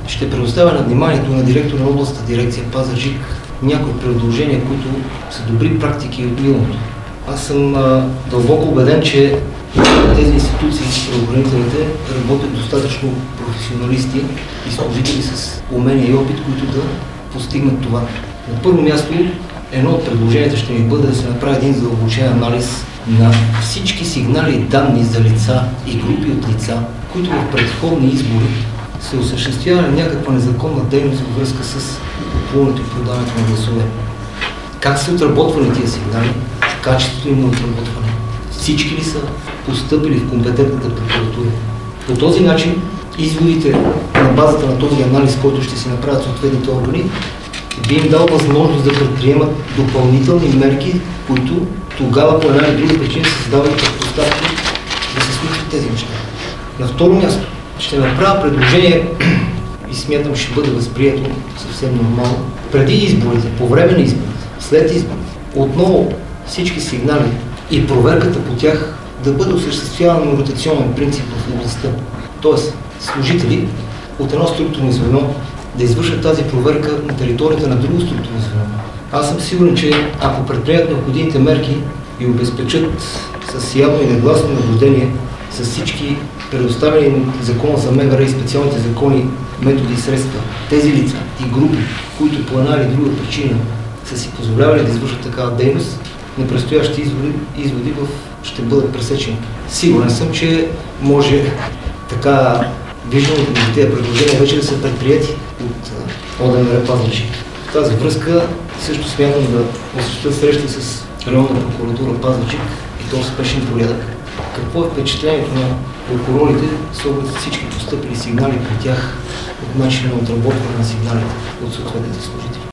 ще предоставя на вниманието на директора на областната дирекция Пазарджик някои предложения, които са добри практики от миналото. Аз съм дълбоко убеден, че тези институции, правоохранителните, работят достатъчно професионалисти и служители с умения и опит, които да постигнат това. На първо място, едно от предложенията ще ми бъде да се направи един задълбочен анализ на всички сигнали и данни за лица и групи от лица, които в предходни избори се осъществявали някаква незаконна дейност във връзка с купуването и продаването на гласове. Как са отработвани тия сигнали, качеството им на отработване? Всички ли са постъпили в компетентната прокуратура? По този начин, изводите на базата на този анализ, който ще се направят съответните органи, би им дал възможност да предприемат допълнителни мерки, които тогава по една или друга причина се създават предпоставки да се случват тези неща. На второ място, ще направя предложение и смятам, ще бъде възприето съвсем нормално. Преди изборите, по време на изборите, след изборите, отново всички сигнали и проверката по тях да бъде осъществявана на ротационен принцип в областта. Тоест, служители от едно структурно звено да извършат тази проверка на територията на друго структурно звено. Аз съм сигурен, че ако предприемат необходимите мерки и обезпечат с явно и негласно наблюдение с всички предоставени от закона за МВР и специалните закони, методи и средства, тези лица и групи, които по една или друга причина са си позволявали да извършат такава дейност, на предстоящите изводи ще бъдат пресечени. Сигурен съм, че може така вижданото на тези предложения вече да са предприяти от ОДМР Пазарджик. В тази връзка също смятам да осъществя среща с районна прокуратура Пазарджик и то в спешен порядък. Какво е впечатлението на прокурорите с оглед всички постъпили сигнали при тях от начина на отработване на сигналите от съответните служители?